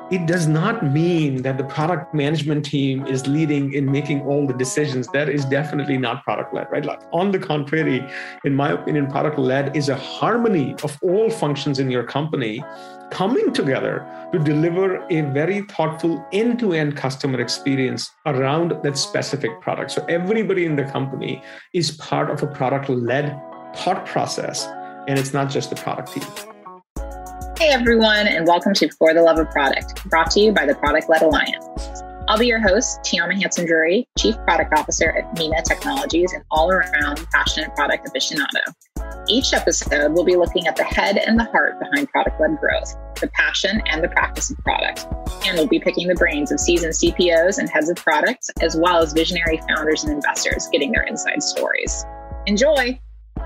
it does not mean that the product management team is leading in making all the decisions. That is definitely not product-led, right? Like, on the contrary, in my opinion, product-led is a harmony of all functions in your company coming together to deliver a very thoughtful end-to-end customer experience around that specific product. So everybody in the company is part of a product-led thought process, and it's not just the product team. Hey everyone, and welcome to For the Love of Product, brought to you by the Product-Led Alliance. I'll be your host, Tiama Hanson-Drury, Chief Product Officer at Mina Technologies and all-around passionate product aficionado. Each episode, we'll be looking at the head and the heart behind product-led growth, the passion and the practice of product. And we'll be picking the brains of seasoned CPOs and heads of products, as well as visionary founders and investors getting their inside stories. Enjoy!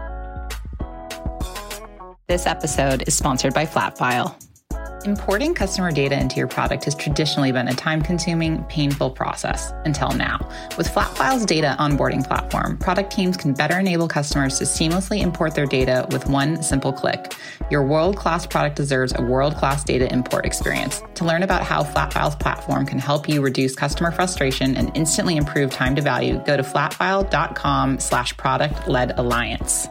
This episode is sponsored by Flatfile. Importing customer data into your product has traditionally been a time-consuming, painful process until now. With Flatfile's data onboarding platform, product teams can better enable customers to seamlessly import their data with one simple click. Your world-class product deserves a world-class data import experience. To learn about how Flatfile's platform can help you reduce customer frustration and instantly improve time to value, go to flatfile.com/product-led alliance.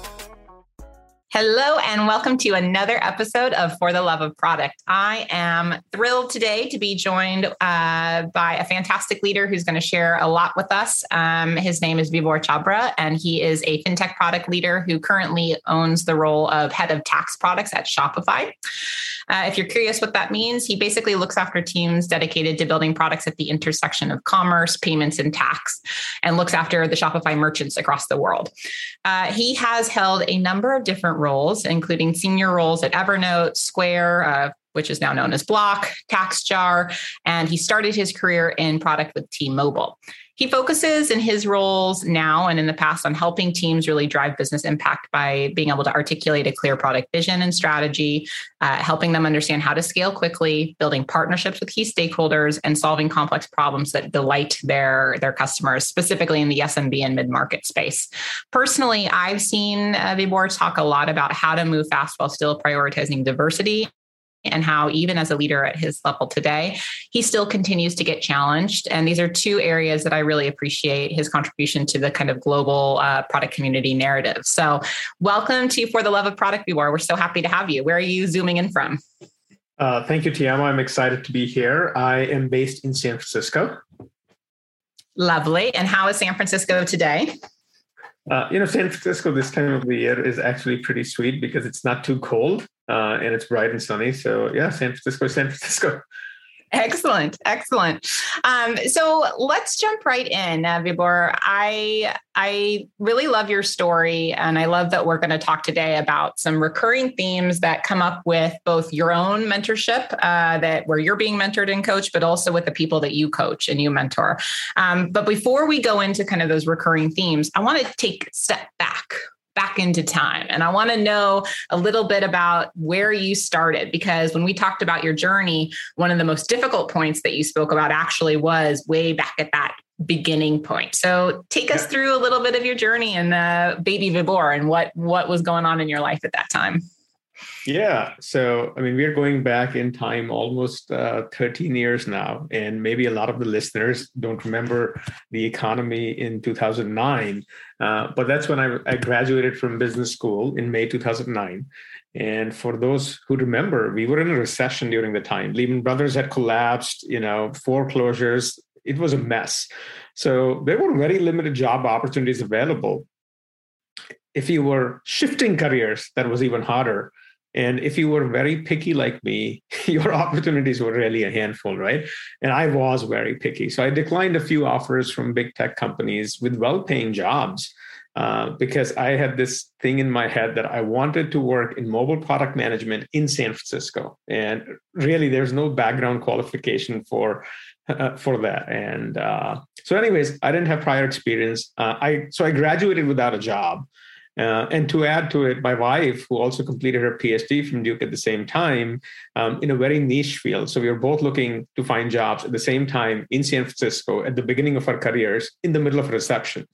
Hello, and welcome to another episode of For the Love of Product. I am thrilled today to be joined by a fantastic leader who's going to share a lot with us. His name is Vibhor Chhabra, and he is a fintech product leader who currently owns the role of head of tax products at Shopify. If you're curious what that means, he basically looks after teams dedicated to building products at the intersection of commerce, payments, and tax, and looks after the Shopify merchants across the world. He has held a number of different roles, including senior roles at Evernote, Square, which is now known as Block, TaxJar, and he started his career in product with T-Mobile. He focuses in his roles now and in the past on helping teams really drive business impact by being able to articulate a clear product vision and strategy, helping them understand how to scale quickly, building partnerships with key stakeholders, and solving complex problems that delight their customers, specifically in the SMB and mid-market space. Personally, I've seen Vibhor talk a lot about how to move fast while still prioritizing diversity, and how even as a leader at his level today, he still continues to get challenged. And these are two areas that I really appreciate his contribution to the kind of global product community narrative. So welcome to For the Love of Product, Vibhor. We're so happy to have you. Where are you zooming in from? Thank you, Tiama. I'm excited to be here. I am based in San Francisco. Lovely. And how is San Francisco today? San Francisco this time of the year is actually pretty sweet because it's not too cold and it's bright and sunny. So yeah, San Francisco. Excellent. So let's jump right in, Vibhor. I really love your story, and I love that we're going to talk today about some recurring themes that come up with both your own mentorship, where you're being mentored and coached, but also with the people that you coach and you mentor. But before we go into kind of those recurring themes, I want to take a step back into time. And I want to know a little bit about where you started, because when we talked about your journey, one of the most difficult points that you spoke about actually was way back at that beginning point. So take us through a little bit of your journey and baby Vibhor and what was going on in your life at that time. Yeah. So, we're going back in time almost 13 years now, and maybe a lot of the listeners don't remember the economy in 2009, but that's when I graduated from business school in May 2009. And for those who remember, we were in a recession during the time. Lehman Brothers had collapsed, foreclosures. It was a mess. So there were very limited job opportunities available. If you were shifting careers, that was even harder. And if you were very picky like me, your opportunities were really a handful, right? And I was very picky. So I declined a few offers from big tech companies with well-paying jobs because I had this thing in my head that I wanted to work in mobile product management in San Francisco. And really, there's no background qualification for that. And so anyways, I didn't have prior experience. So I graduated without a job. And to add to it, my wife, who also completed her PhD from Duke at the same time, in a very niche field. So we were both looking to find jobs at the same time in San Francisco at the beginning of our careers in the middle of a recession.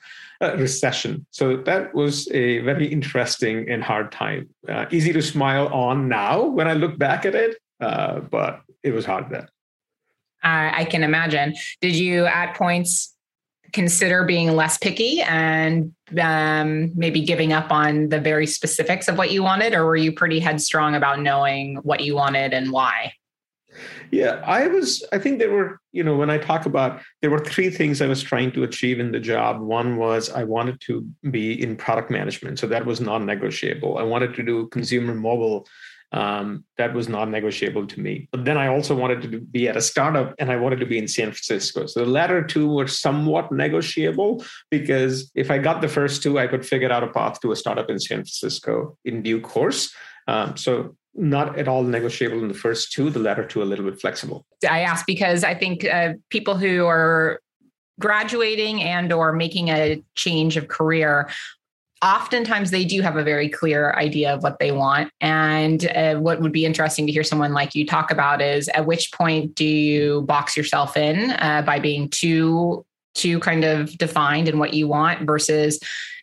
So that was a very interesting and hard time. Easy to smile on now when I look back at it. but it was hard then. I can imagine. Did you at points consider being less picky and maybe giving up on the very specifics of what you wanted, or were you pretty headstrong about knowing what you wanted and why? Yeah, I think there were, when I talk about, there were three things I was trying to achieve in the job. One was I wanted to be in product management. So that was non-negotiable. I wanted to do consumer mobile. That was non-negotiable to me. But then I also wanted to be at a startup, and I wanted to be in San Francisco. So the latter two were somewhat negotiable, because if I got the first two, I could figure out a path to a startup in San Francisco in due course. So not at all negotiable in the first two, the latter two a little bit flexible. I ask because I think people who are graduating and or making a change of career, oftentimes they do have a very clear idea of what they want. And what would be interesting to hear someone like you talk about is, at which point do you box yourself in by being too kind of defined in what you want versus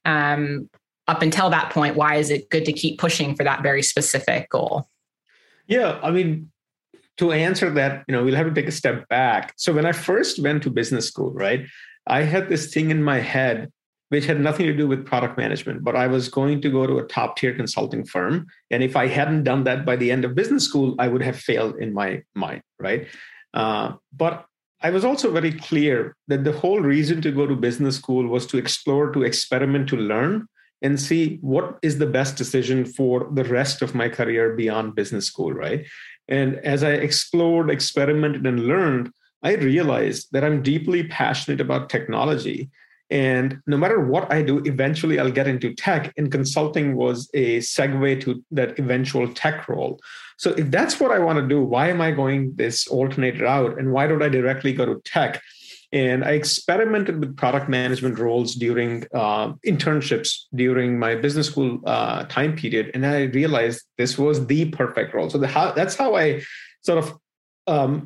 up until that point, why is it good to keep pushing for that very specific goal? Yeah, I mean, to answer that, we'll have to take a step back. So when I first went to business school, right, I had this thing in my head which had nothing to do with product management, but I was going to go to a top tier consulting firm. And if I hadn't done that by the end of business school, I would have failed in my mind, right? But I was also very clear that the whole reason to go to business school was to explore, to experiment, to learn, and see what is the best decision for the rest of my career beyond business school, right? And as I explored, experimented, and learned, I realized that I'm deeply passionate about technology. And no matter what I do, eventually I'll get into tech, and consulting was a segue to that eventual tech role. So if that's what I want to do, why am I going this alternate route? And why don't I directly go to tech? And I experimented with product management roles during internships during my business school time period. And I realized this was the perfect role. So that's how I sort of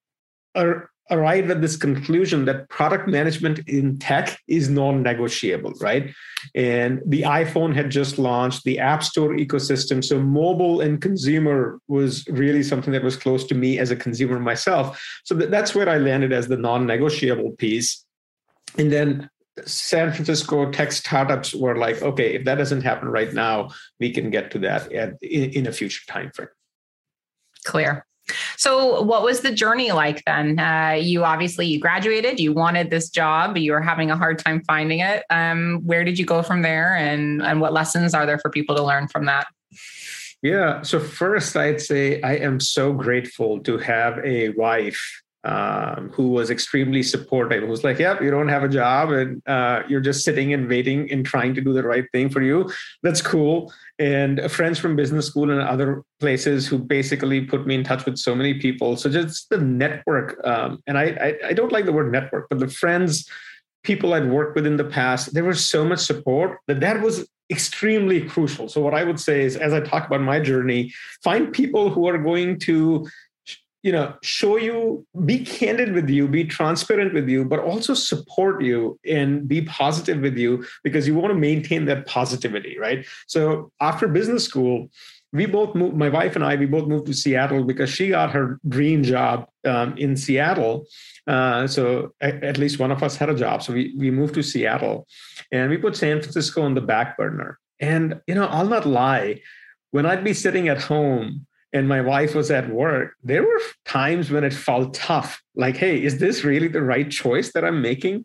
arrived at this conclusion that product management in tech is non-negotiable, right? And the iPhone had just launched, the App Store ecosystem. So mobile and consumer was really something that was close to me as a consumer myself. So that's where I landed as the non-negotiable piece. And then San Francisco tech startups were like, okay, if that doesn't happen right now, we can get to that in a future timeframe. Clear. So what was the journey like then? You graduated, you wanted this job, but you were having a hard time finding it. Where did you go from there? And what lessons are there for people to learn from that? Yeah. So first, I'd say I am so grateful to have a wife who was extremely supportive, who was like, yep, you don't have a job and you're just sitting and waiting and trying to do the right thing for you. That's cool. And friends from business school and other places who basically put me in touch with so many people. So just the network. And I don't like the word network, but the friends, people I'd worked with in the past, there was so much support that was extremely crucial. So what I would say is, as I talk about my journey, find people who are going to show you, be candid with you, be transparent with you, but also support you and be positive with you, because you want to maintain that positivity, right? So after business school, we both moved, my wife and I, we both moved to Seattle because she got her dream job in Seattle. So at least one of us had a job. So we moved to Seattle and we put San Francisco on the back burner. And, I'll not lie, when I'd be sitting at home and my wife was at work, there were times when it felt tough. Like, hey, is this really the right choice that I'm making?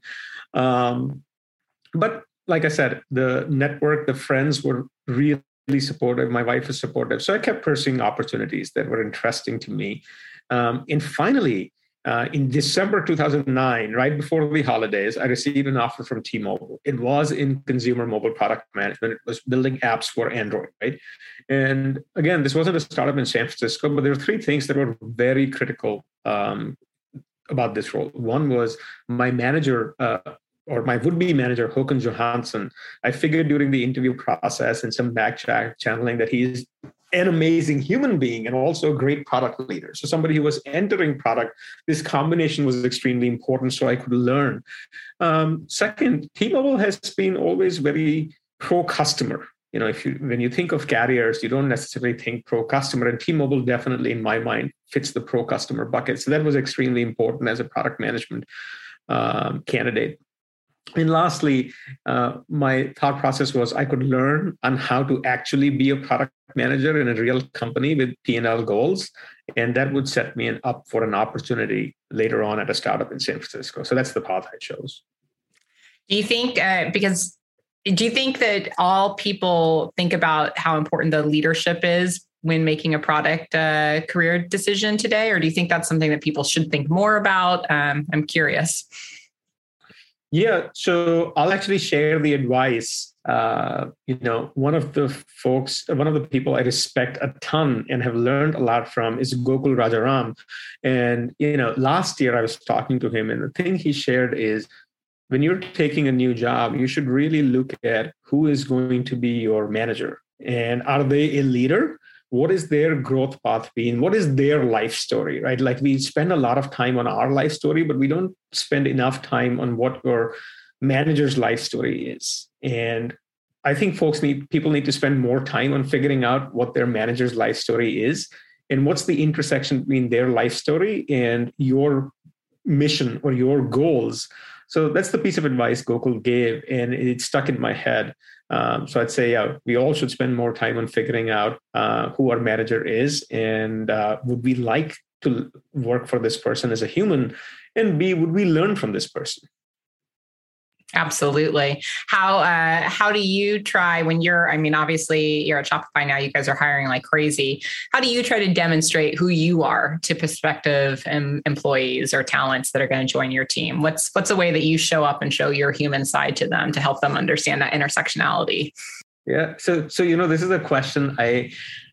But like I said, the network, the friends were really supportive. My wife was supportive. So I kept pursuing opportunities that were interesting to me. And finally, in December 2009, right before the holidays, I received an offer from T-Mobile. It was in consumer mobile product management. It was building apps for Android, right? And again, this wasn't a startup in San Francisco, but there were three things that were very critical about this role. One was my manager, or my would-be manager, Håkon Johansson. I figured during the interview process and some back channeling that he's an amazing human being and also a great product leader. So somebody who was entering product, this combination was extremely important so I could learn. Second, T-Mobile has been always very pro-customer. when you think of carriers, you don't necessarily think pro customer, and T-Mobile definitely, in my mind, fits the pro customer bucket. So that was extremely important as a product management candidate. And lastly, my thought process was I could learn on how to actually be a product manager in a real company with P&L goals. And that would set me up for an opportunity later on at a startup in San Francisco. So that's the path I chose. Do you think, do you think that all people think about how important the leadership is when making a product career decision today? Or do you think that's something that people should think more about? I'm curious. Yeah, so I'll actually share the advice. One of the people I respect a ton and have learned a lot from is Gokul Rajaram. And, last year I was talking to him, and the thing he shared is when you're taking a new job, you should really look at who is going to be your manager. And are they a leader? What is their growth path been? What is their life story, right? Like we spend a lot of time on our life story, but we don't spend enough time on what your manager's life story is. And I think people need to spend more time on figuring out what their manager's life story is and what's the intersection between their life story and your mission or your goals. So that's the piece of advice Gokul gave, and it stuck in my head. So I'd say, we all should spend more time on figuring out who our manager is, and would we like to work for this person as a human, and B, would we learn from this person? Absolutely. How do you try when obviously you're at Shopify now, you guys are hiring like crazy. How do you try to demonstrate who you are to prospective employees or talents that are going to join your team? What's a way that you show up and show your human side to them to help them understand that intersectionality? Yeah. So, this is a question I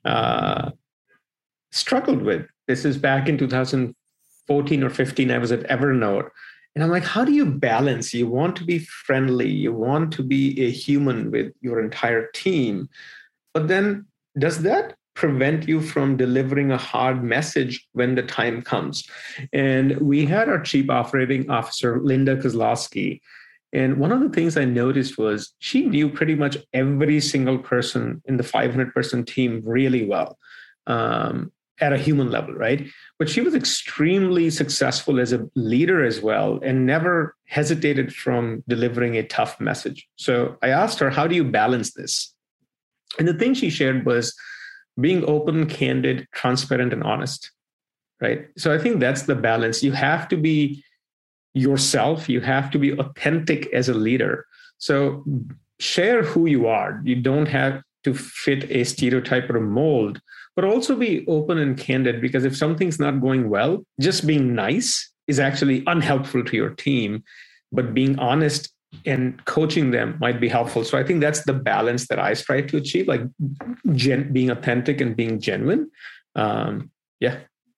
struggled with. This is back in 2014 or 15. I was at Evernote. And I'm like, how do you balance? You want to be friendly. You want to be a human with your entire team. But then does that prevent you from delivering a hard message when the time comes? And we had our chief operating officer, Linda Kozlowski. And one of the things I noticed was she knew pretty much every single person in the 500-person team really well. At a human level, right? But she was extremely successful as a leader as well and never hesitated from delivering a tough message. So I asked her, how do you balance this? And the thing she shared was being open, candid, transparent, and honest, right? So I think that's the balance. You have to be yourself. You have to be authentic as a leader. So share who you are. You don't have to fit a stereotype or a mold, but also be open and candid, because if something's not going well, just being nice is actually unhelpful to your team, but being honest and coaching them might be helpful. So I think that's the balance that I strive to achieve, like being authentic and being genuine. Yeah.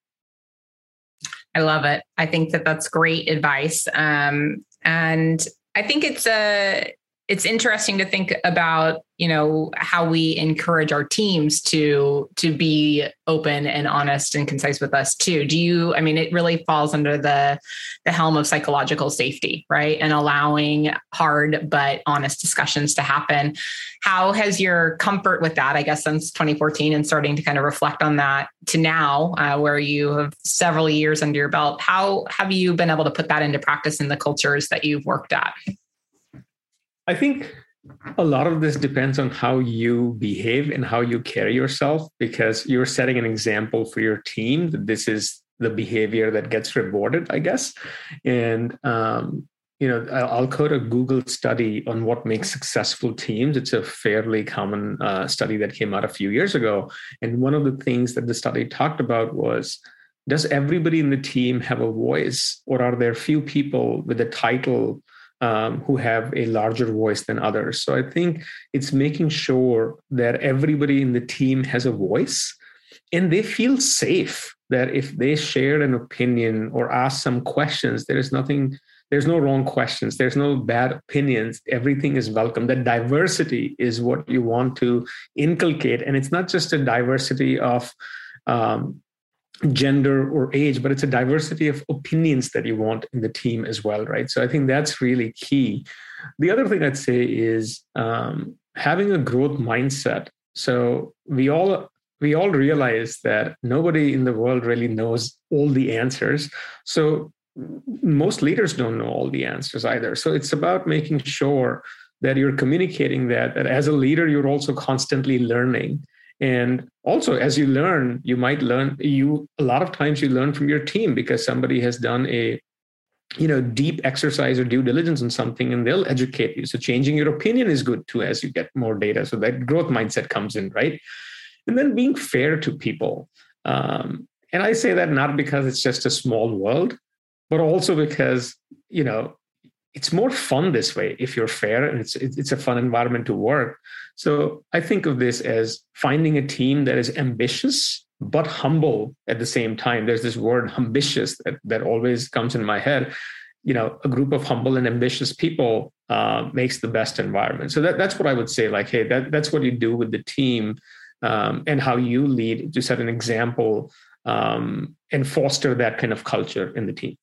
I love it. I think that's great advice. And I think it's interesting to think about, how we encourage our teams to be open and honest and concise with us too. It really falls under the helm of psychological safety, right? And allowing hard but honest discussions to happen. How has your comfort with that, I guess, since 2014 and starting to kind of reflect on that to now, where you have several years under your belt, how have you been able to put that into practice in the cultures that you've worked at? I think a lot of this depends on how you behave and how you carry yourself, because you're setting an example for your team that this is the behavior that gets rewarded, I guess. And, I'll quote a Google study on what makes successful teams. It's a fairly common study that came out a few years ago. And one of the things that the study talked about was, does everybody in the team have a voice, or are there few people with a title who have a larger voice than others? So I think it's making sure that everybody in the team has a voice and they feel safe that if they share an opinion or ask some questions, there's no wrong questions. There's no bad opinions. Everything is welcome. That diversity is what you want to inculcate. And it's not just a diversity of gender or age, but it's a diversity of opinions that you want in the team as well, right? So I think that's really key. The other thing I'd say is having a growth mindset. So we all realize that nobody in the world really knows all the answers. So most leaders don't know all the answers either. So it's about making sure that you're communicating that as a leader, you're also constantly learning. And also, as you learn, you might learn, a lot of times you learn from your team because somebody has done a deep exercise or due diligence on something, and they'll educate you. So changing your opinion is good too as you get more data. So that growth mindset comes in, right? And then being fair to people. And I say that not because it's just a small world, but also because, it's more fun this way if you're fair, and it's a fun environment to work. So I think of this as finding a team that is ambitious but humble at the same time. There's this word ambitious that always comes in my head. A group of humble and ambitious people makes the best environment. So that's what I would say. Like, hey, that's what you do with the team, and how you lead to set an example and foster that kind of culture in the team.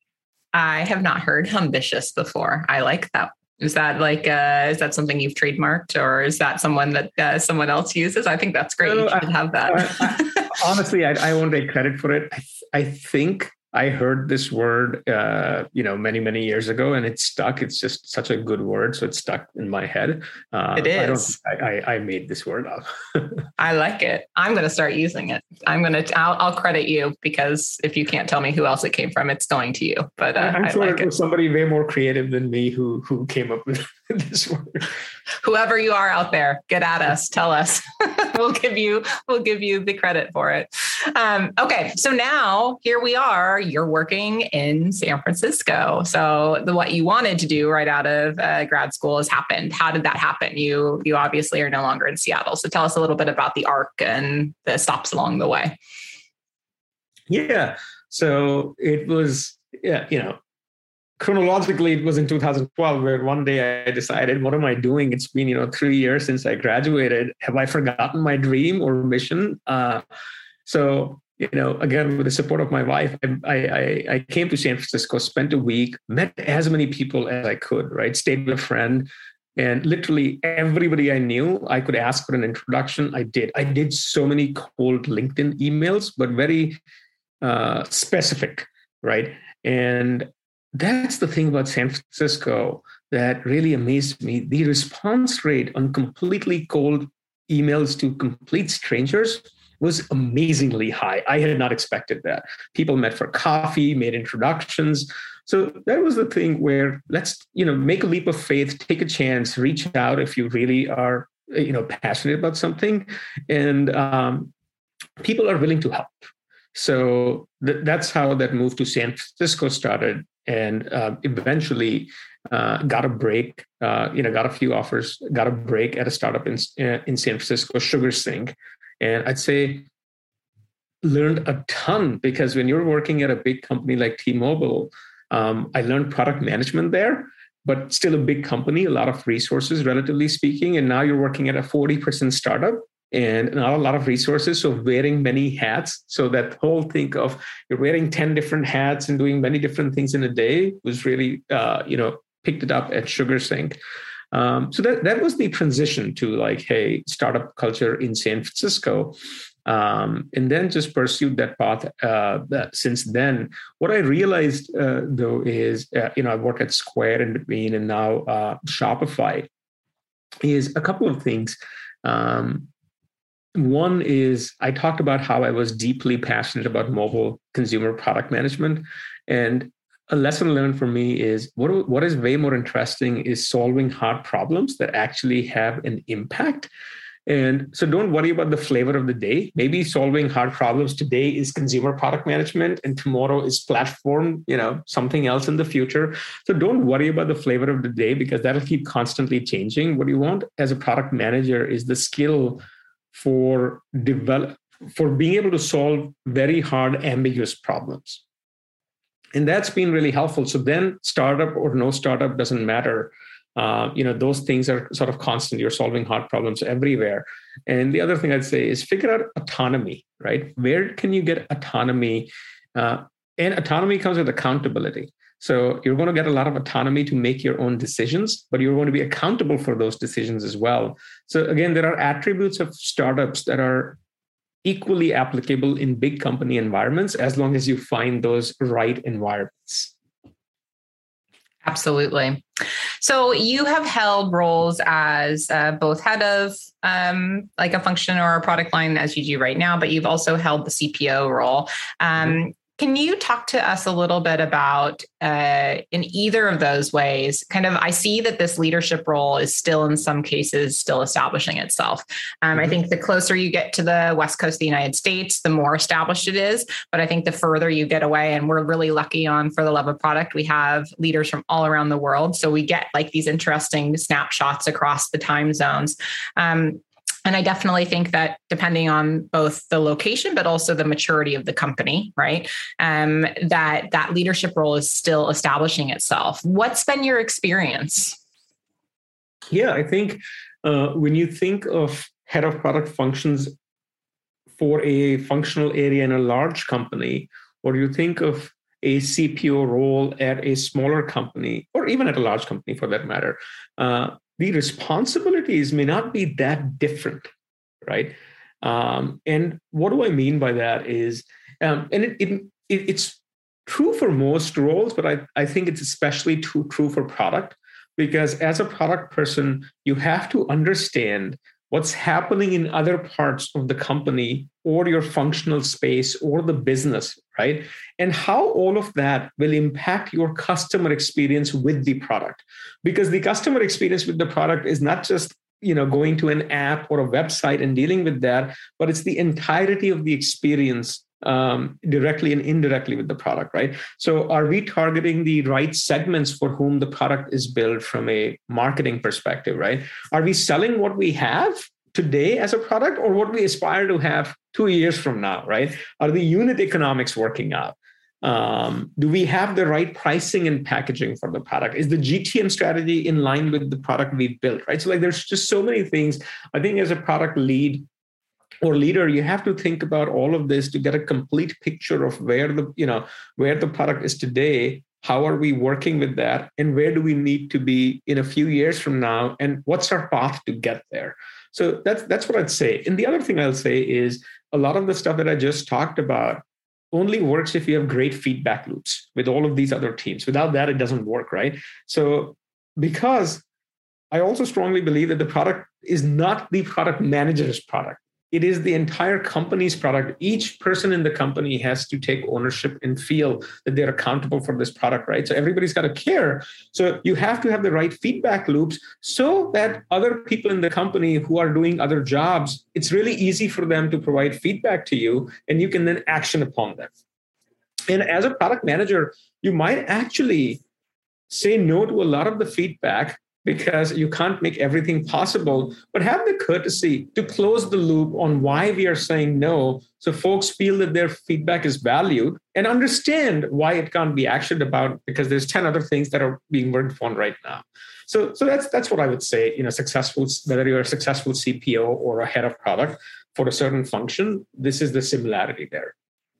I have not heard ambitious before. I like that. Is that is that something you've trademarked, or is that someone that someone else uses? I think that's great. You should have that. Honestly, I won't take credit for it. I think I heard this word, many, many years ago, and it stuck. It's just such a good word. So it stuck in my head. It is. I made this word up. I like it. I'm going to start using it. I'll credit you, because if you can't tell me who else it came from, it's going to you. But I'm sure it was somebody way more creative than me who came up with this word. Whoever you are out there, get at us. Tell us. We'll give you the credit for it. Okay. So now here we are. You're working in San Francisco. So what you wanted to do right out of grad school has happened. How did that happen? You obviously are no longer in Seattle. So tell us a little bit about the arc and the stops along the way. Yeah. So it was, chronologically, it was in 2012 where one day I decided, what am I doing? It's been, 3 years since I graduated. Have I forgotten my dream or mission? So, again, with the support of my wife, I came to San Francisco, spent a week, met as many people as I could, right? Stayed with a friend, and literally everybody I knew, I could ask for an introduction. I did so many cold LinkedIn emails, but very specific, right? And that's the thing about San Francisco that really amazed me. The response rate on completely cold emails to complete strangers was amazingly high. I had not expected that. People met for coffee, made introductions. So that was the thing where let's, make a leap of faith, take a chance, reach out if you really are, passionate about something, and people are willing to help. So that's how that move to San Francisco started, and eventually got a break. Got a few offers, got a break at a startup in San Francisco, SugarSync. And I'd say learned a ton, because when you're working at a big company like T-Mobile, I learned product management there, but still a big company, a lot of resources, relatively speaking. And now you're working at a 40% startup and not a lot of resources. So wearing many hats. So that whole thing of you're wearing 10 different hats and doing many different things in a day was really, picked it up at SugarSync. So that was the transition to hey, startup culture in San Francisco. And then just pursued that path since then. What I realized, though, is, I work at Square in between and now Shopify, is a couple of things. One is I talked about how I was deeply passionate about mobile consumer product management. And a lesson learned for me is what is way more interesting is solving hard problems that actually have an impact. And so don't worry about the flavor of the day. Maybe solving hard problems today is consumer product management and tomorrow is platform, something else in the future. So don't worry about the flavor of the day, because that'll keep constantly changing. What you want as a product manager is the skill for being able to solve very hard, ambiguous problems. And that's been really helpful. So then startup or no startup doesn't matter. Those things are sort of constant. You're solving hard problems everywhere. And the other thing I'd say is figure out autonomy, right? Where can you get autonomy? And autonomy comes with accountability. So you're going to get a lot of autonomy to make your own decisions, but you're going to be accountable for those decisions as well. So again, there are attributes of startups that are equally applicable in big company environments as long as you find those right environments. Absolutely. So you have held roles as both head of like a function or a product line as you do right now, but you've also held the CPO role. Can you talk to us a little bit about, in either of those ways, kind of, I see that this leadership role is still in some cases still establishing itself. I think the closer you get to the West Coast of the United States, the more established it is. But I think the further you get away, and we're really lucky on For the Love of Product, we have leaders from all around the world. So we get like these interesting snapshots across the time zones. And I definitely think that depending on both the location, but also the maturity of the company, right, that leadership role is still establishing itself. What's been your experience? Yeah, I think when you think of head of product functions for a functional area in a large company, or you think of a CPO role at a smaller company, or even at a large company for that matter, the responsibilities may not be that different, right? And what do I mean by that is, and it's true for most roles, but I think it's especially true for product, because as a product person, you have to understand what's happening in other parts of the company or your functional space or the business, right? And how all of that will impact your customer experience with the product. Because the customer experience with the product is not just, going to an app or a website and dealing with that, but it's the entirety of the experience directly and indirectly with the product, right? So are we targeting the right segments for whom the product is built from a marketing perspective, right? Are we selling what we have today as a product or what we aspire to have 2 years from now, right? Are the unit economics working out? Do we have the right pricing and packaging for the product? Is the GTM strategy in line with the product we built, right? So like there's just so many things. I think as a product lead or leader, you have to think about all of this to get a complete picture of where the product is today. How are we working with that? And where do we need to be in a few years from now? And what's our path to get there? So that's what I'd say. And the other thing I'll say is a lot of the stuff that I just talked about only works if you have great feedback loops with all of these other teams. Without that, it doesn't work, right? So because I also strongly believe that the product is not the product manager's product. It is the entire company's product. Each person in the company has to take ownership and feel that they're accountable for this product, right? So everybody's got to care. So you have to have the right feedback loops so that other people in the company who are doing other jobs, it's really easy for them to provide feedback to you and you can then action upon them. And as a product manager, you might actually say no to a lot of the feedback because you can't make everything possible, but have the courtesy to close the loop on why we are saying no, so folks feel that their feedback is valued and understand why it can't be actioned about because there's 10 other things that are being worked on right now. So that's what I would say, successful, whether you're a successful CPO or a head of product for a certain function, this is the similarity there.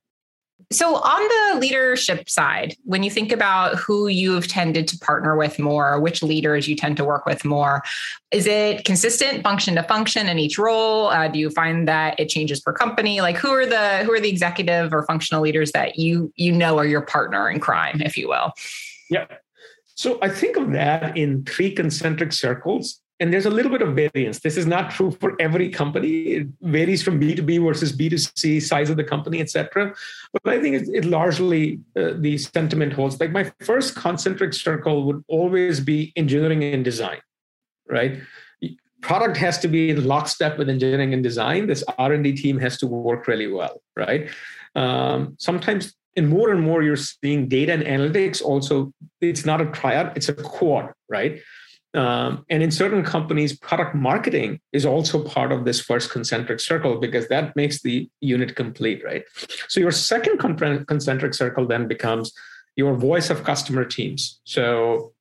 So on the leadership side, when you think about who you've tended to partner with more, which leaders you tend to work with more, is it consistent function to function in each role? Do you find that it changes per company? Like who are the executive or functional leaders that you are your partner in crime, if you will? Yeah. So I think of that in 3 concentric circles. And there's a little bit of variance. This is not true for every company. It varies from B2B versus B2C, size of the company, et cetera. But I think it largely, the sentiment holds. Like my first concentric circle would always be engineering and design, right? Product has to be in lockstep with engineering and design. This R&D team has to work really well, right? Sometimes, and more you're seeing data and analytics also, it's not a triad, it's a quad, right? And in certain companies, product marketing is also part of this first concentric circle because that makes the unit complete, right? So your second concentric circle then becomes your voice of customer teams. So,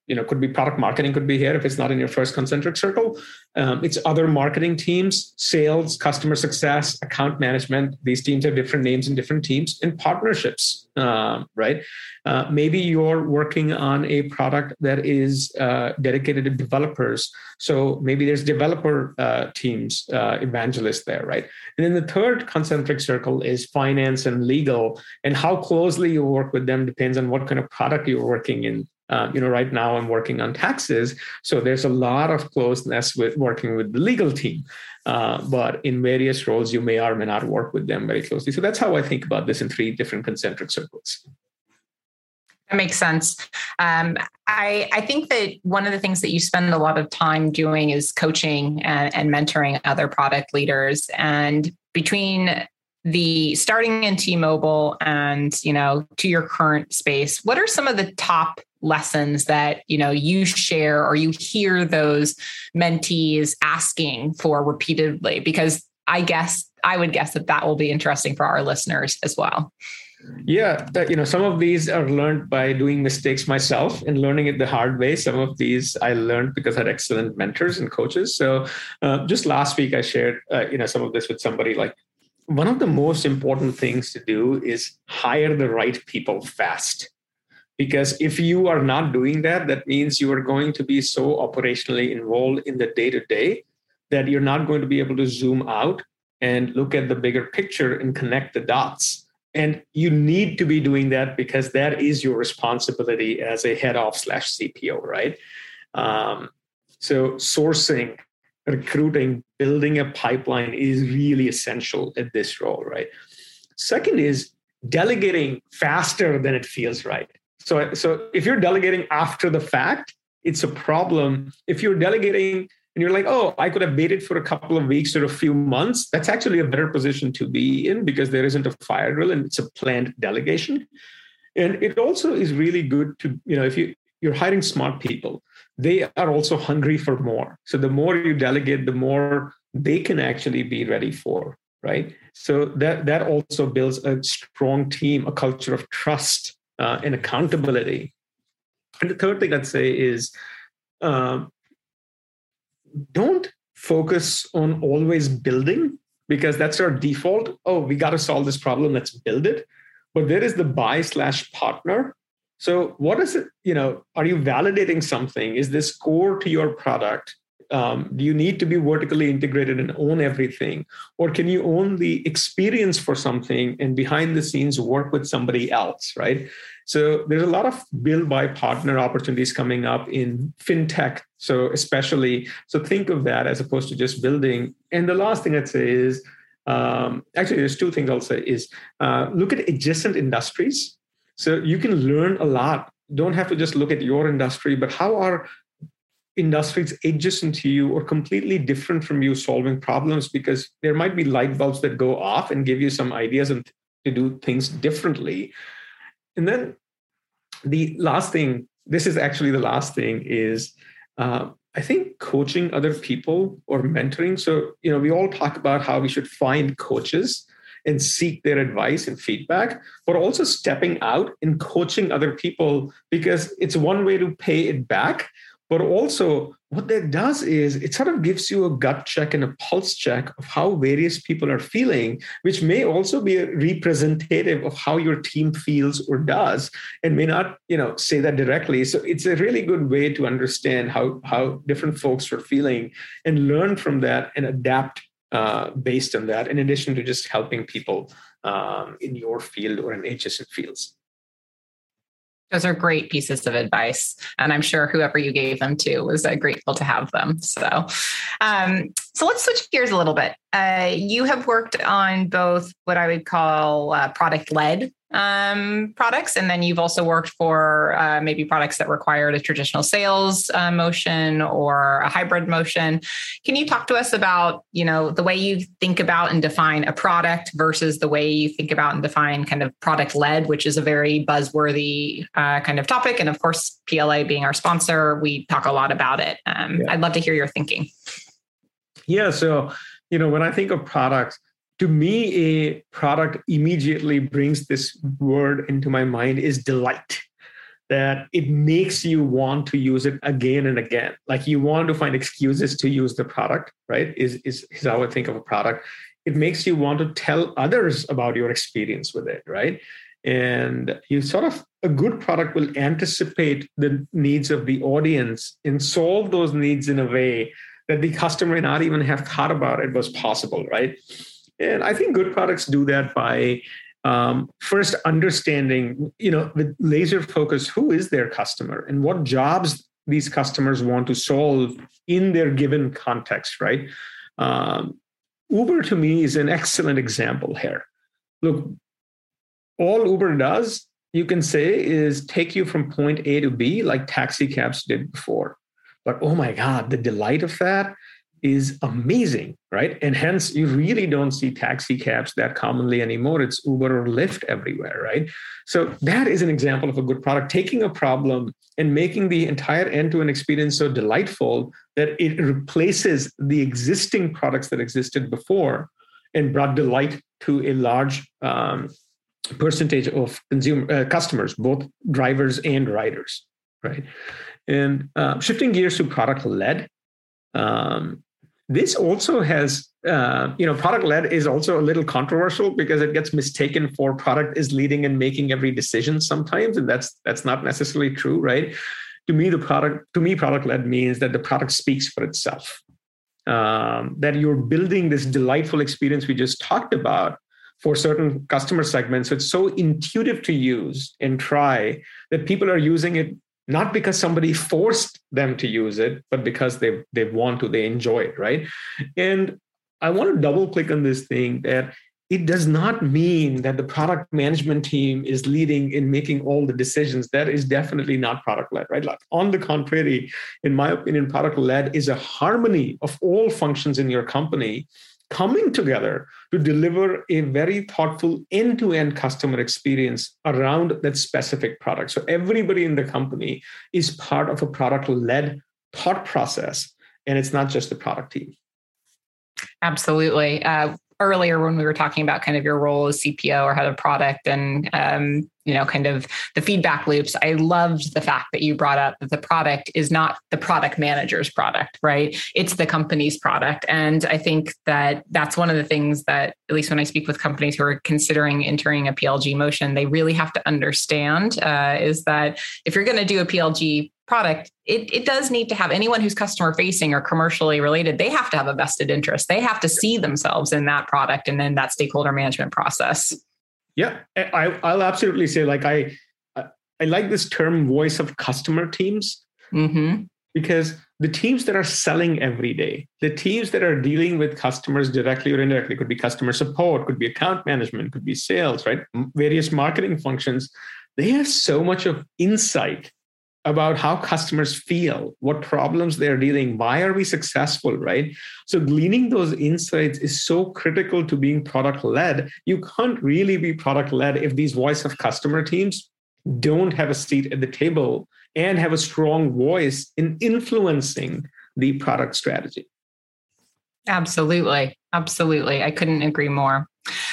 could be product marketing, could be here if it's not in your first concentric circle. It's other marketing teams, sales, customer success, account management. These teams have different names in different teams, and partnerships, right? Maybe you're working on a product that is dedicated to developers. So maybe there's developer teams, evangelists there, right? And then the third concentric circle is finance and legal, and how closely you work with them depends on what kind of product you're working in. Right now I'm working on taxes, so there's a lot of closeness with working with the legal team. But in various roles, you may or may not work with them very closely. So that's how I think about this in 3 different concentric circles. That makes sense. I think that one of the things that you spend a lot of time doing is coaching and mentoring other product leaders. And between the starting in T-Mobile and, to your current space, what are some of the top lessons that, you share or you hear those mentees asking for repeatedly? Because I would guess that will be interesting for our listeners as well. Yeah, some of these are learned by doing mistakes myself and learning it the hard way. Some of these I learned because I had excellent mentors and coaches. So just last week, I shared, some of this with somebody. Like, one of the most important things to do is hire the right people fast. Because if you are not doing that, that means you are going to be so operationally involved in the day-to-day that you're not going to be able to zoom out and look at the bigger picture and connect the dots. And you need to be doing that because that is your responsibility as a head of / CPO, right? So sourcing, recruiting, building a pipeline is really essential at this role, right? Second is delegating faster than it feels right. So if you're delegating after the fact, it's a problem. If you're delegating and you're like, oh, I could have waited for a couple of weeks or a few months, that's actually a better position to be in because there isn't a fire drill and it's a planned delegation. And it also is really good to, if you're hiring smart people, they are also hungry for more. So the more you delegate, the more they can actually be ready for, right? So that also builds a strong team, a culture of trust and accountability. And the third thing I'd say is, don't focus on always building because that's our default. Oh, we got to solve this problem. Let's build it. But there is the buy / partner. So what is it? Are you validating something? Is this core to your product? Do you need to be vertically integrated and own everything? Or can you own the experience for something and behind the scenes work with somebody else, right? So there's a lot of build by partner opportunities coming up in fintech. So think of that as opposed to just building. And the last thing I'd say is, actually, there's 2 things I'll say is look at adjacent industries. So you can learn a lot. Don't have to just look at your industry, but how are industries adjacent to you or completely different from you solving problems? Because there might be light bulbs that go off and give you some ideas and to do things differently. And then the last thing, this is actually the last thing, is I think coaching other people or mentoring. So, we all talk about how we should find coaches and seek their advice and feedback, but also stepping out and coaching other people because it's one way to pay it back. But also what that does is it sort of gives you a gut check and a pulse check of how various people are feeling, which may also be a representative of how your team feels or does, and may not, say that directly. So it's a really good way to understand how different folks are feeling and learn from that and adapt based on that, in addition to just helping people in your field or in adjacent fields. Those are great pieces of advice. And I'm sure whoever you gave them to was grateful to have them. So let's switch gears a little bit. You have worked on both what I would call product-led products. And then you've also worked for maybe products that required a traditional sales motion or a hybrid motion. Can you talk to us about, the way you think about and define a product versus the way you think about and define kind of product-led, which is a very buzzworthy kind of topic. And of course, PLA being our sponsor, we talk a lot about it. I'd love to hear your thinking. Yeah. So, when I think of products, to me, a product immediately brings this word into my mind is delight. that it makes you want to use it again and again. Like you want to find excuses to use the product, right? Is how I think of a product. It makes you want to tell others about your experience with it, right? And a good product will anticipate the needs of the audience and solve those needs in a way that the customer may not even have thought about it was possible, right? And I think good products do that by first understanding, with laser focus, who is their customer and what jobs these customers want to solve in their given context, right? Uber to me is an excellent example here. Look, all Uber does, you can say, is take you from point A to B like taxi cabs did before. But oh my God, the delight of that is amazing, right? And hence, you really don't see taxi cabs that commonly anymore. It's Uber or Lyft everywhere, right? So that is an example of a good product, taking a problem and making the entire end-to-end experience so delightful that it replaces the existing products that existed before and brought delight to a large percentage of customers, both drivers and riders, right? And shifting gears to product-led, this also has, product-led is also a little controversial because it gets mistaken for product is leading and making every decision sometimes, and that's not necessarily true, right? To me, product-led means that the product speaks for itself. That you're building this delightful experience we just talked about for certain customer segments. So it's so intuitive to use and try that people are using it not because somebody forced them to use it, but because they want to, they enjoy it, right? And I want to double click on this thing that it does not mean that the product management team is leading in making all the decisions. That is definitely not product-led, right? Like, on the contrary, in my opinion, product-led is a harmony of all functions in your company coming together to deliver a very thoughtful end-to-end customer experience around that specific product. So everybody in the company is part of a product-led thought process, and it's not just the product team. Absolutely. Earlier, when we were talking about kind of your role as CPO or head of product and, kind of the feedback loops, I loved the fact that you brought up that the product is not the product manager's product, right? It's the company's product. And I think that that's one of the things that, at least when I speak with companies who are considering entering a PLG motion, they really have to understand is that if you're going to do a PLG product, it does need to have anyone who's customer facing or commercially related. They have to have a vested interest. They have to see themselves in that product and then that stakeholder management process. Yeah, I'll absolutely say, like, I like this term voice of customer teams, because the teams that are selling every day, the teams that are dealing with customers directly or indirectly, could be customer support, could be account management, could be sales, right? Various marketing functions, they have so much of insight about how customers feel, what problems they're dealing, why are we successful, right? So gleaning those insights is so critical to being product-led. You can't really be product-led if these voice of customer teams don't have a seat at the table and have a strong voice in influencing the product strategy. Absolutely. Absolutely. I couldn't agree more.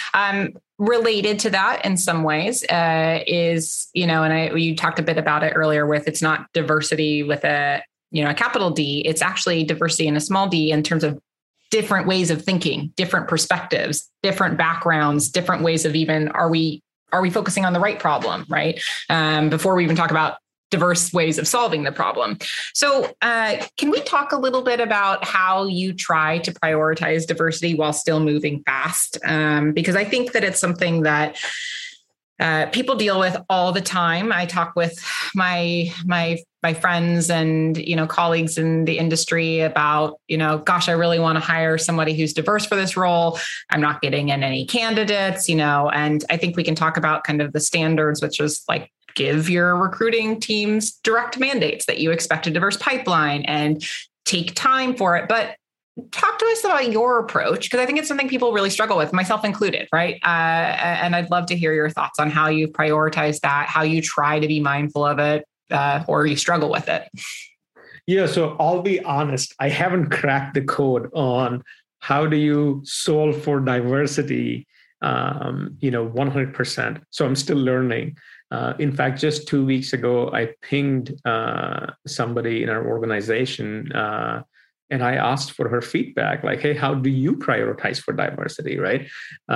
Related to that in some ways is, you talked a bit about it earlier with, it's not diversity with a capital D, it's actually diversity in a small d in terms of different ways of thinking, different perspectives, different backgrounds, different ways of even, are we focusing on the right problem, right? Before we even talk about diverse ways of solving the problem. So can we talk a little bit about how you try to prioritize diversity while still moving fast? Because I think that it's something that people deal with all the time. I talk with my friends and, colleagues in the industry about, gosh, I really want to hire somebody who's diverse for this role. I'm not getting in any candidates, and I think we can talk about kind of the standards, which is like, give your recruiting teams direct mandates that you expect a diverse pipeline and take time for it. But talk to us about your approach, because I think it's something people really struggle with, myself included, right? And I'd love to hear your thoughts on how you prioritize that, how you try to be mindful of it, or you struggle with it. Yeah, so I'll be honest, I haven't cracked the code on how do you solve for diversity 100%. So I'm still learning. In fact, just 2 weeks ago, I pinged somebody in our organization and I asked for her feedback, like, hey, how do you prioritize for diversity, right?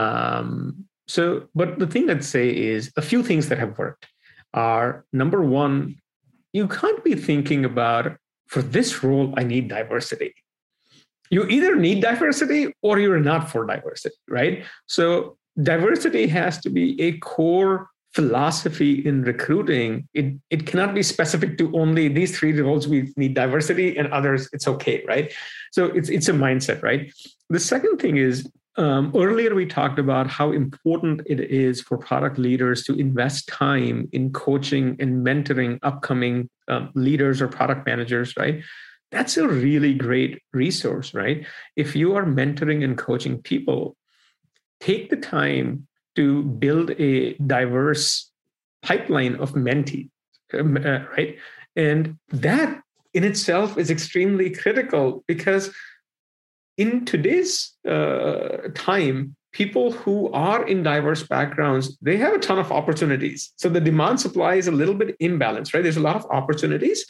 But the thing I'd say is a few things that have worked are, number one, you can't be thinking about, for this role, I need diversity. You either need diversity or you're not for diversity, right? So diversity has to be a core philosophy in recruiting. It cannot be specific to only these 3 roles we need diversity and others it's okay, right? So it's a mindset, right? The second thing is, earlier we talked about how important it is for product leaders to invest time in coaching and mentoring upcoming leaders or product managers, right? That's a really great resource, right? If you are mentoring and coaching people, take the time to build a diverse pipeline of mentees, right? And that in itself is extremely critical, because in today's time, people who are in diverse backgrounds, they have a ton of opportunities. So the demand supply is a little bit imbalanced, right? There's a lot of opportunities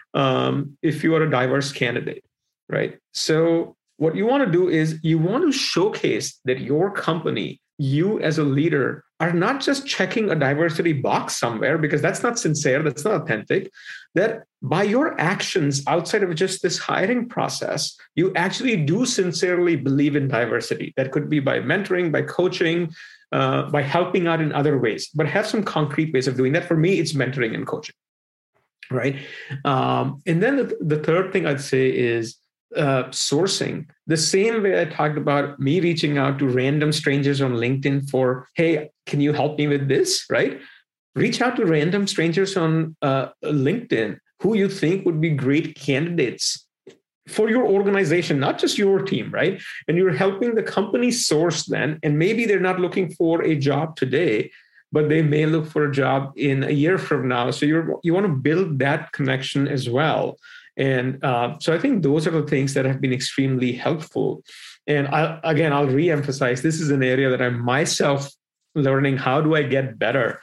if you are a diverse candidate, right? So what you want to do is you want to showcase that your company, you as a leader, are not just checking a diversity box somewhere, because that's not sincere, that's not authentic, that by your actions outside of just this hiring process, you actually do sincerely believe in diversity. That could be by mentoring, by coaching, by helping out in other ways, but have some concrete ways of doing that. For me, it's mentoring and coaching, right? And then the third thing I'd say is sourcing. The same way I talked about me reaching out to random strangers on LinkedIn for, hey, can you help me with this, right? Reach out to random strangers on LinkedIn who you think would be great candidates for your organization, not just your team, right? And you're helping the company source then, and maybe they're not looking for a job today, but they may look for a job in a year from now. So you want to build that connection as well. And so I think those are the things that have been extremely helpful. And I'll reemphasize, this is an area that I'm myself learning. How do I get better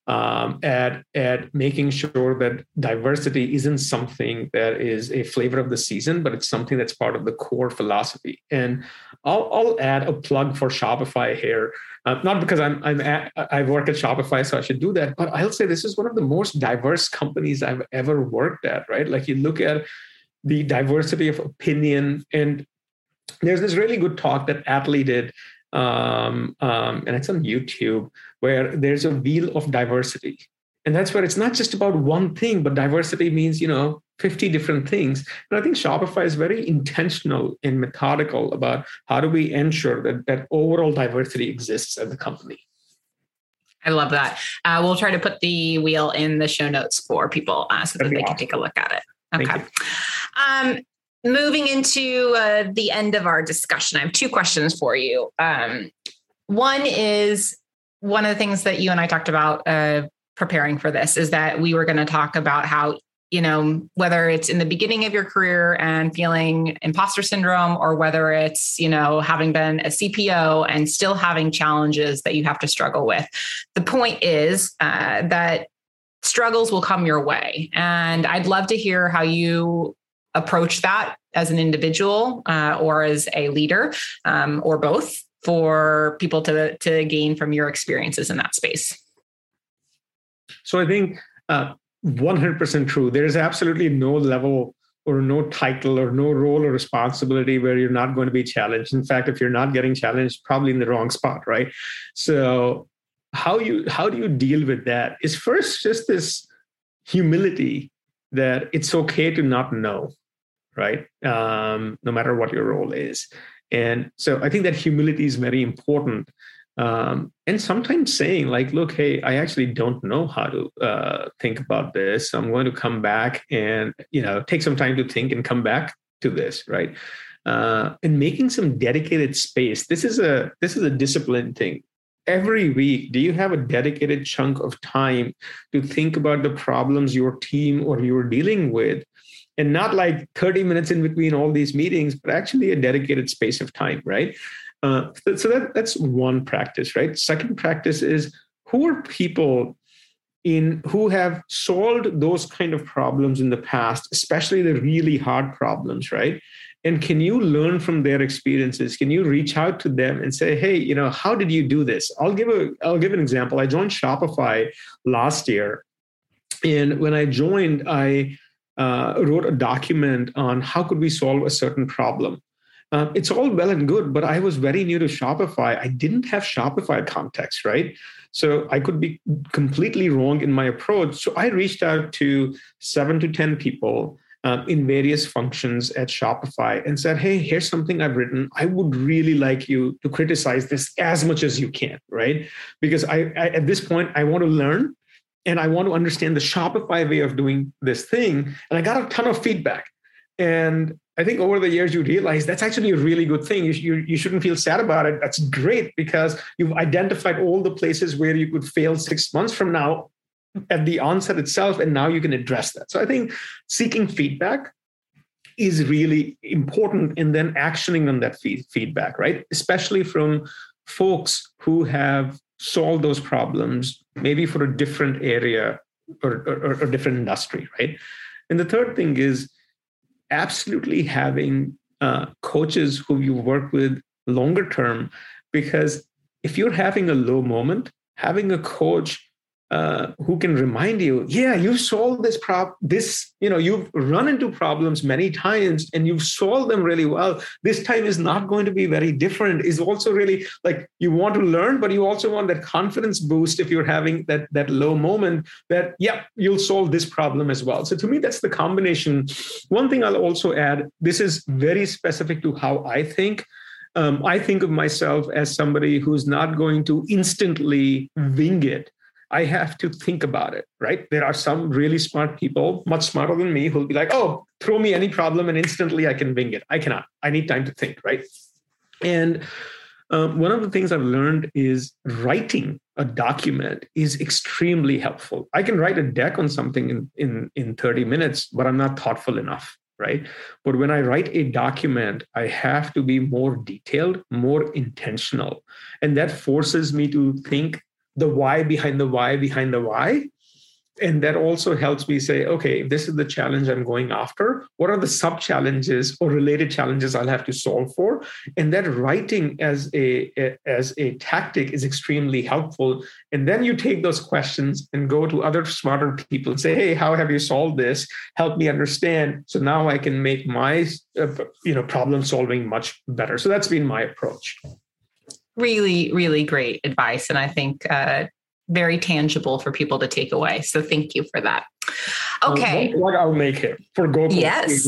at making sure that diversity isn't something that is a flavor of the season, but it's something that's part of the core philosophy. And I'll add a plug for Shopify here. Not because I work at Shopify, so I should do that, but I'll say this is one of the most diverse companies I've ever worked at, right? Like you look at the diversity of opinion, and there's this really good talk that Atlee did, and it's on YouTube, where there's a wheel of diversity. And that's where it's not just about one thing, but diversity means, 50 different things. And I think Shopify is very intentional and methodical about how do we ensure that overall diversity exists at the company. I love that. We'll try to put the wheel in the show notes for people so that they can take a look at it. Okay. Moving into the end of our discussion, I have 2 questions for you. One is, one of the things that you and I talked about preparing for this is that we were going to talk about how, whether it's in the beginning of your career and feeling imposter syndrome, or whether it's, having been a CPO and still having challenges that you have to struggle with. The point is that struggles will come your way. And I'd love to hear how you approach that as an individual or as a leader, or both, for people to gain from your experiences in that space. So I think 100% true. There's absolutely no level or no title or no role or responsibility where you're not going to be challenged. In fact, if you're not getting challenged, probably in the wrong spot, right? So how do you deal with that is first just this humility that it's okay to not know, right? No matter what your role is. And so I think that humility is very important. And sometimes saying like, look, hey, I actually don't know how to think about this. I'm going to come back and, take some time to think and come back to this, right? And making some dedicated space. This is a discipline thing. Every week, do you have a dedicated chunk of time to think about the problems your team or you're dealing with? And not like 30 minutes in between all these meetings, but actually a dedicated space of time, right? That's one practice, right? Second practice is, who are people who have solved those kind of problems in the past, especially the really hard problems, right? And can you learn from their experiences? Can you reach out to them and say, hey, how did you do this? I'll give an example. I joined Shopify last year. And when I joined, I wrote a document on how could we solve a certain problem. It's all well and good, but I was very new to Shopify. I didn't have Shopify context, right? So I could be completely wrong in my approach. So I reached out to 7 to 10 people in various functions at Shopify and said, hey, here's something I've written. I would really like you to criticize this as much as you can, right? Because I at this point, I want to learn and I want to understand the Shopify way of doing this thing. And I got a ton of feedback. And I think over the years, you realize that's actually a really good thing. You shouldn't feel sad about it. That's great because you've identified all the places where you could fail 6 months from now at the onset itself, and now you can address that. So I think seeking feedback is really important, and then actioning on that feedback, right? Especially from folks who have solved those problems, maybe for a different area or a different industry, right? And the third thing is absolutely having coaches who you work with longer term, because if you're having a low moment, having a coach who can remind you, yeah, you solved this you've run into problems many times and you've solved them really well. This time is not going to be very different, is also really like, you want to learn, but you also want that confidence boost if you're having that low moment that, yeah, you'll solve this problem as well. So to me, that's the combination. One thing I'll also add, this is very specific to how I think. I think of myself as somebody who's not going to instantly wing it. I have to think about it, right? There are some really smart people, much smarter than me, who'll be like, oh, throw me any problem and instantly I can wing it. I cannot. I need time to think, right? And one of the things I've learned is writing a document is extremely helpful. I can write a deck on something in 30 minutes, but I'm not thoughtful enough, right? But when I write a document, I have to be more detailed, more intentional. And that forces me to think the why behind the why behind the why. And that also helps me say, okay, if this is the challenge I'm going after, what are the sub challenges or related challenges I'll have to solve for? And that writing as a tactic is extremely helpful. And then you take those questions and go to other smarter people and say, hey, how have you solved this? Help me understand. So now I can make my problem solving much better. So that's been my approach. Really, really great advice. And I think very tangible for people to take away. So thank you for that. Okay. What I'll make here for Gokul. Yes.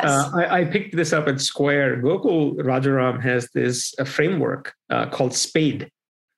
I picked this up at Square. Gokul Rajaram has this framework called SPADE.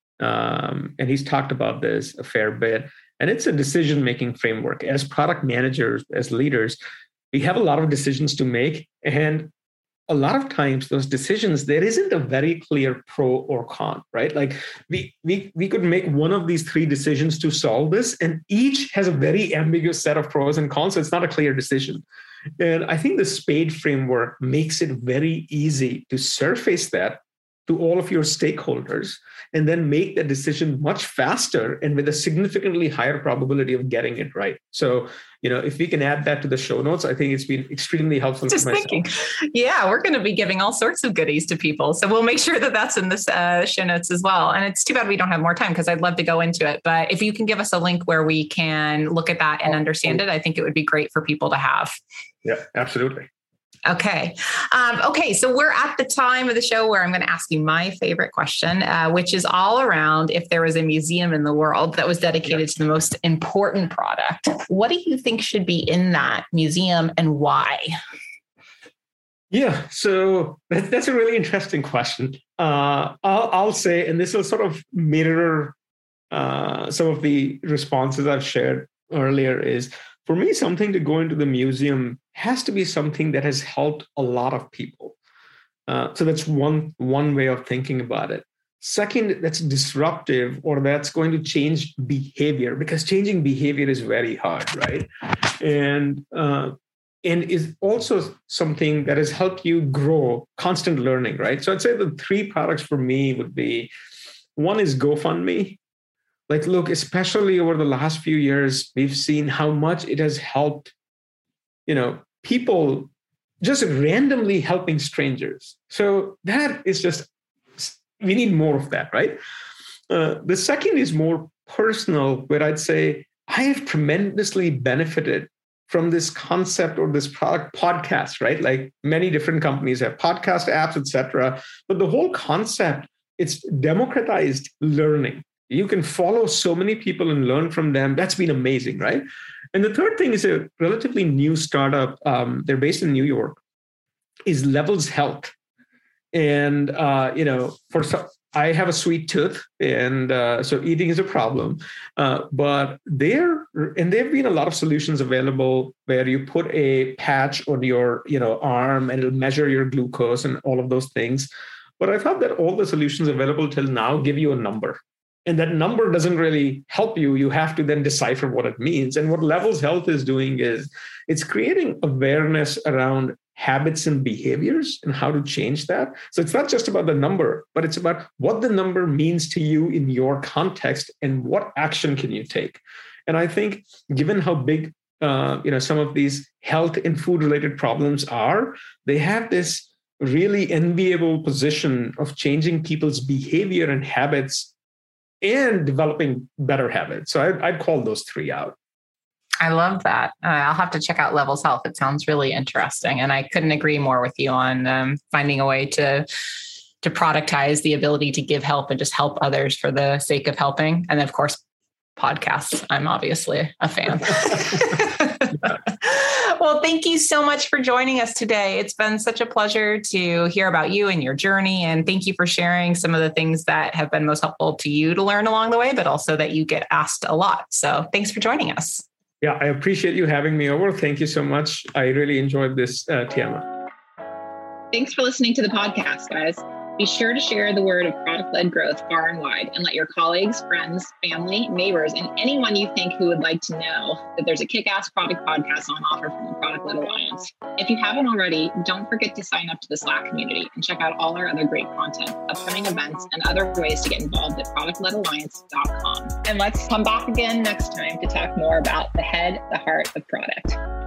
And he's talked about this a fair bit. And it's a decision-making framework. As product managers, as leaders, we have a lot of decisions to make. And a lot of times those decisions, there isn't a very clear pro or con, right? Like we could make one of these 3 decisions to solve this, and each has a very ambiguous set of pros and cons. So it's not a clear decision. And I think the SPADE framework makes it very easy to surface that to all of your stakeholders and then make the decision much faster and with a significantly higher probability of getting it right. So, if we can add that to the show notes, I think it's been extremely helpful. Just thinking, yeah, we're going to be giving all sorts of goodies to people. So we'll make sure that that's in the show notes as well. And it's too bad we don't have more time because I'd love to go into it. But if you can give us a link where we can look at that and understand it, I think it would be great for people to have. Yeah, absolutely. Okay. So we're at the time of the show where I'm going to ask you my favorite question, which is all around if there was a museum in the world that was dedicated to the most important product, what do you think should be in that museum and why? Yeah, so that's a really interesting question. I'll say, and this will sort of mirror some of the responses I've shared earlier, is for me, something to go into the museum has to be something that has helped a lot of people. So that's one way of thinking about it. Second, that's disruptive or that's going to change behavior, because changing behavior is very hard, right? And and is also something that has helped you grow, constant learning, right? So I'd say the 3 products for me would be, one is GoFundMe. Like, look, especially over the last few years, we've seen how much it has helped, people just randomly helping strangers. So that is just, we need more of that, right? The second is more personal, where I'd say I have tremendously benefited from this concept or this product podcast, right? Like many different companies have podcast apps, etc. But the whole concept, it's democratized learning. You can follow so many people and learn from them. That's been amazing, right? And the third thing is a relatively new startup. They're based in New York, is Levels Health. And, I have a sweet tooth, and so eating is a problem. But there have been a lot of solutions available where you put a patch on your, arm, and it'll measure your glucose and all of those things. But I thought that all the solutions available till now give you a number. And that number doesn't really help you. You have to then decipher what it means. And what Levels Health is doing is it's creating awareness around habits and behaviors and how to change that. So it's not just about the number, but it's about what the number means to you in your context and what action can you take. And I think given how big some of these health and food related problems are, they have this really enviable position of changing people's behavior and habits and developing better habits. So I'd call those 3 out. I love that. I'll have to check out Levels Health. It sounds really interesting. And I couldn't agree more with you on finding a way to productize the ability to give help and just help others for the sake of helping. And of course, podcasts. I'm obviously a fan. Well, thank you so much for joining us today. It's been such a pleasure to hear about you and your journey. And thank you for sharing some of the things that have been most helpful to you to learn along the way, but also that you get asked a lot. So thanks for joining us. Yeah, I appreciate you having me over. Thank you so much. I really enjoyed this, Tiama. Thanks for listening to the podcast, guys. Be sure to share the word of product-led growth far and wide, and let your colleagues, friends, family, neighbors, and anyone you think who would like to know that there's a kick-ass product podcast on offer from the Product-Led Alliance. If you haven't already, don't forget to sign up to the Slack community and check out all our other great content, upcoming events, and other ways to get involved at productledalliance.com. And let's come back again next time to talk more about the head, the heart of product.